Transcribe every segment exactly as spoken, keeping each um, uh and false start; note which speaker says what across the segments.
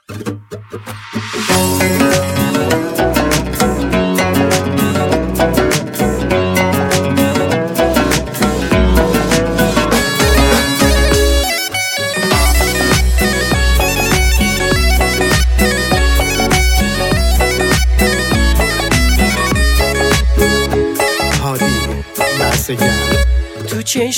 Speaker 1: تو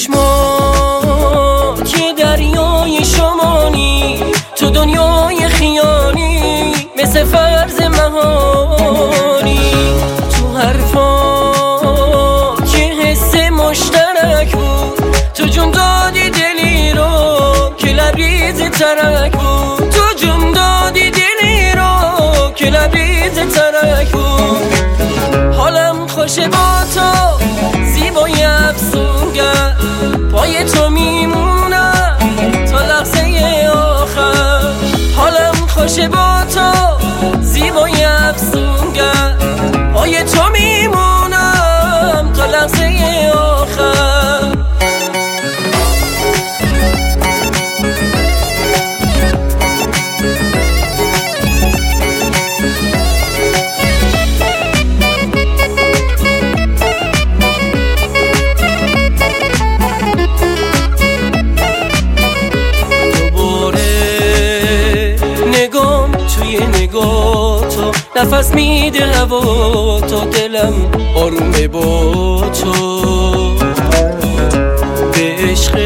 Speaker 1: چشمات که دریای شمانی، تو دنیای خیالی مثل فرض مهانی، تو حرفا که حس مشترک بود، تو جون دادی دلی رو که لبریز ترک بود، تو جون دادی دلی رو که لبریز ترک بود. حالم خوشه با تو زیبای افسونگر، پای تو میمونم تا لحظه آخر. حالم خوشه با تو زیبای افسونگر، پای تو میمونم تا لحظه آخر. نگاه تو نفس میده هوا، تو دلم آرومه با تو. به عشق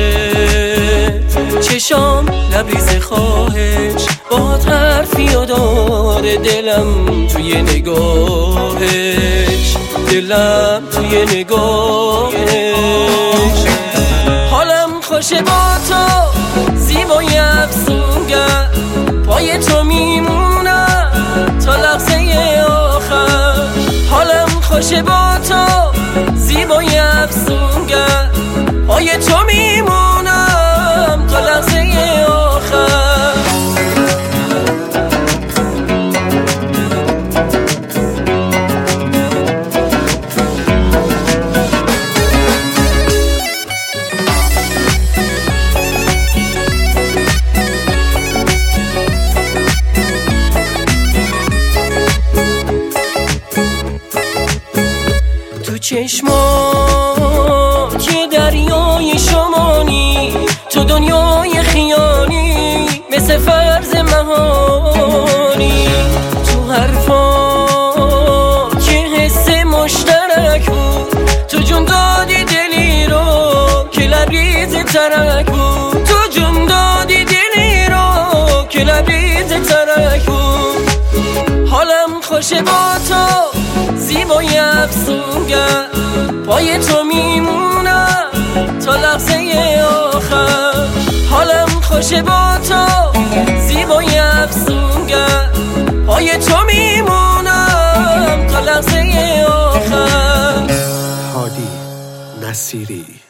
Speaker 1: چشام لبریز خواهش، باهات حرفی و داره دلم توی نگاهش، دلم توی نگاهش. حالم خوشه با تو زیبای افسونگر، پای تو میمونم تا لحظه آخر. حالم خوشه با تو زیبای افسونگر، پای تو میمونم تا لحظه آخر. چشمات که دریای شمانی، تو دنیای خیالی مثل فرض مهانی، تو حرفا که حس مشترک بود، تو جون دادی دلی رو که لبریز ترک بود، تو جون دادی دلی رو که لبریز ترک بود. حالم خوشه با تو زیبای افسونگر، پای تو میمونم تا لحظه آخر. حالم خوشه با تو زیبای افسونگر، پای تو میمونم تا لحظه آخر.
Speaker 2: هادی نصیری.